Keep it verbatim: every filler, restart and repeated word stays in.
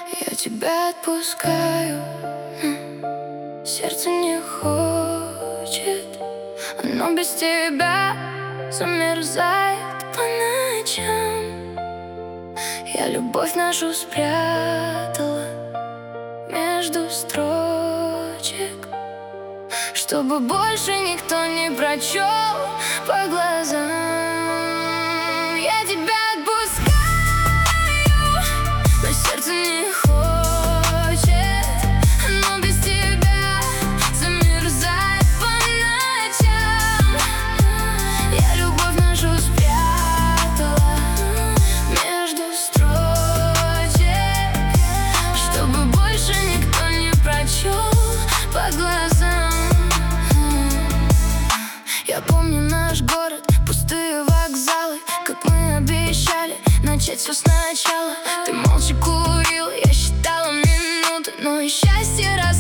Я тебя отпускаю, но сердце не хочет. Оно без тебя замерзает по ночам. Я любовь нашу спрятала между строчек, чтобы больше никто не прочел по глазам. Я тебя отпускаю, но сердце не хочет. Оно без тебя замерзает по ночам. Я любовь нашу спрятала между строчек, чтобы больше никто не прочел по глазам. Я помню наш город, пустые вокзалы, как мы обещали начать все сначала. Ты молча курил, я считала минуты, но и счастье